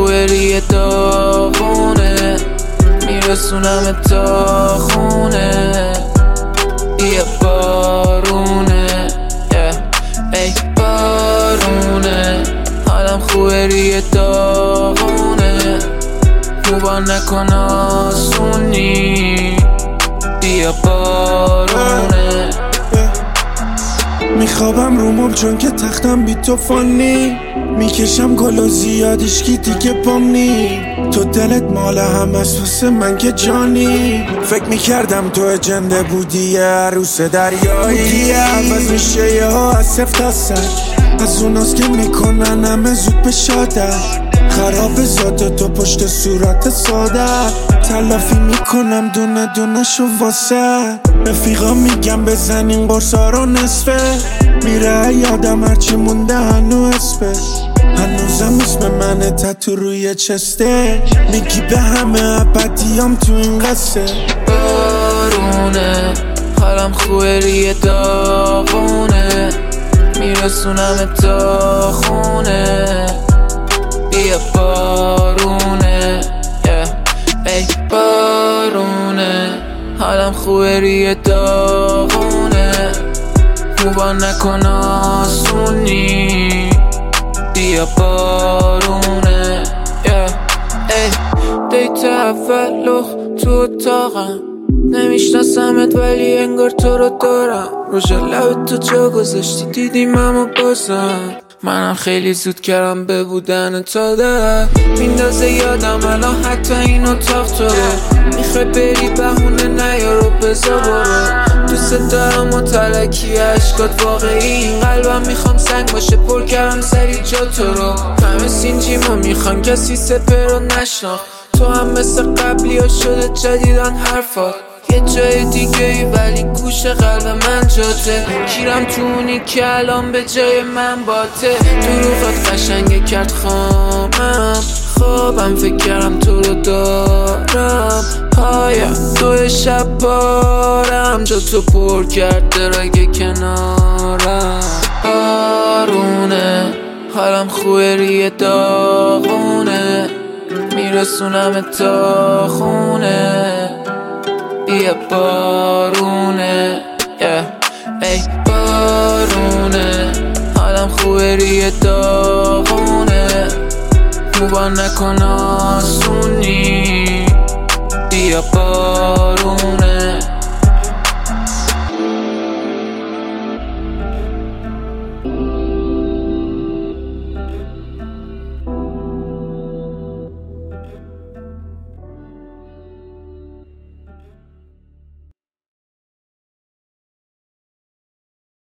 خوبه ریه داغونه میرسونم تا خونه یه بارونه ای بارونه حالم خوبه ریه داغونه خوبا نکن آسونی بیا بارونه میخوابم رو مبل چون که تختم بی تو فانی میکشم گل و زیادش کی دیگه پام نی تو دلت مال هم است واسه من که جانی فکر میکردم تو اجنده بودی عروس دریایی عوض میشه یه ها از صفر تا صد از اوناست که میکنن همه زود به شادت خراب ذات تو پشت صورت ساده تلافی میکنم دونه دونه شو واسه رفیقا میگم بزنین قرصا رو نصفه میره یادم هرچی مونده هنو اسمش هنوزم اسم منه تتو روی چسته میگی به همه ابدیام تو این قصه بارونه حالم خوبه ریه داغونه میرسونم تا خونه بیا بارونه ای بارونه حالم خوبه ریه داغونه خوبا نکن آسونی بیا بارونه ای دیت اول لخ تو اتاقم نمیشناسمت ولی انگار تو رو دارم روش لبت تو جا گذاشتی دیدیم اما بازم منم خیلی زود کردم به بودن تا ده میندازه یادم الان حتی این اتاق تو رو میخوای بری بهونه نیارو بزا برو دوست دارم و تلکی عشقات واقعی این قلبم میخوام سنگ باشه پر کردم سری جا تو رو همه سینجیمو میخوام کسی سپر رو نشناخت تو هم مثل قبلی ها شده جدیدن حرفات یه جای دیگه ای ولی گوش قلب من جاته کیرم تو اونی که الان به جای من باته دروغت قشنگه کرد خامم خوابم فکر کردم تو رو دارم پایم تو شب بارم جا تو پر کرد درگه کنارم بارونه حالم خوبه ریه داغونه میرسونم تا خونه بیا بارونه ای بارونه حالم خوبه ریه داغونه خوبا نکن آسونی بیا بارونه